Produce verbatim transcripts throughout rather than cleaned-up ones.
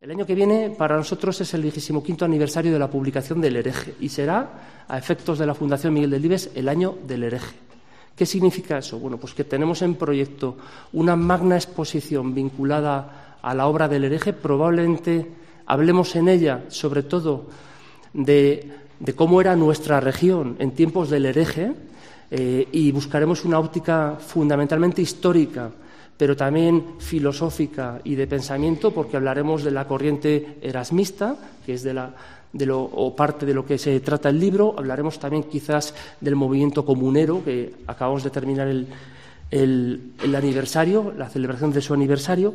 El año que viene para nosotros es el vigesimoquinto aniversario de la publicación del Hereje y será, a efectos de la Fundación Miguel Delibes, el año del Hereje. ¿Qué significa eso? Bueno, pues que tenemos en proyecto una magna exposición vinculada a la obra del Hereje. Probablemente hablemos en ella, sobre todo, de, de cómo era nuestra región en tiempos del Hereje eh, y buscaremos una óptica fundamentalmente histórica, pero también filosófica y de pensamiento, porque hablaremos de la corriente erasmista, que es de la, de lo, o parte de lo que se trata el libro. Hablaremos también quizás del movimiento comunero, que acabamos de terminar el, el, el aniversario, la celebración de su aniversario,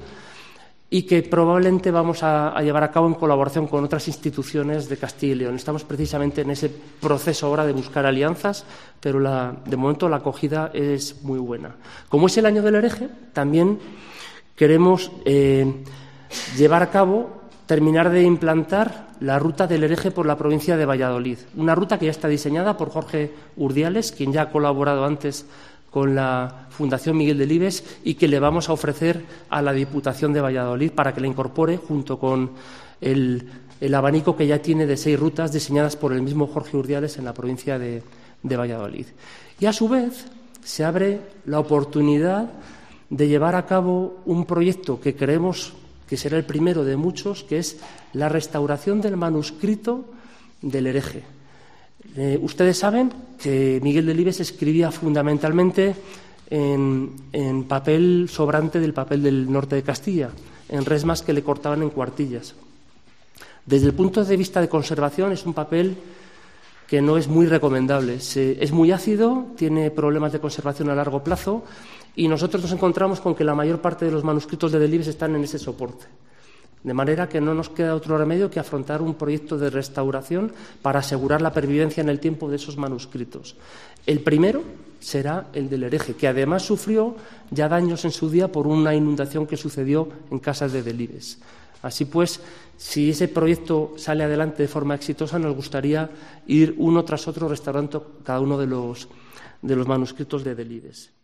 y que probablemente vamos a, a llevar a cabo en colaboración con otras instituciones de Castilla y León. Estamos precisamente en ese proceso ahora de buscar alianzas, pero la, de momento la acogida es muy buena. Como es el año del Hereje, también queremos eh, llevar a cabo, terminar de implantar la ruta del Hereje por la provincia de Valladolid. Una ruta que ya está diseñada por Jorge Urdiales, quien ya ha colaborado antes con la Fundación Miguel Delibes y que le vamos a ofrecer a la Diputación de Valladolid para que la incorpore junto con el, el abanico que ya tiene de seis rutas diseñadas por el mismo Jorge Urdiales en la provincia de, de Valladolid. Y a su vez se abre la oportunidad de llevar a cabo un proyecto que creemos que será el primero de muchos, que es la restauración del manuscrito del Hereje. Eh, ustedes saben que Miguel Delibes escribía fundamentalmente en, en papel sobrante del papel del norte de Castilla, en resmas que le cortaban en cuartillas. Desde el punto de vista de conservación es un papel que no es muy recomendable. Se, es muy ácido, tiene problemas de conservación a largo plazo y nosotros nos encontramos con que la mayor parte de los manuscritos de Delibes están en ese soporte. De manera que no nos queda otro remedio que afrontar un proyecto de restauración para asegurar la pervivencia en el tiempo de esos manuscritos. El primero será el del Hereje, que además sufrió ya daños en su día por una inundación que sucedió en casas de Delibes. Así pues, si ese proyecto sale adelante de forma exitosa, nos gustaría ir uno tras otro restaurando cada uno de los, de los manuscritos de Delibes.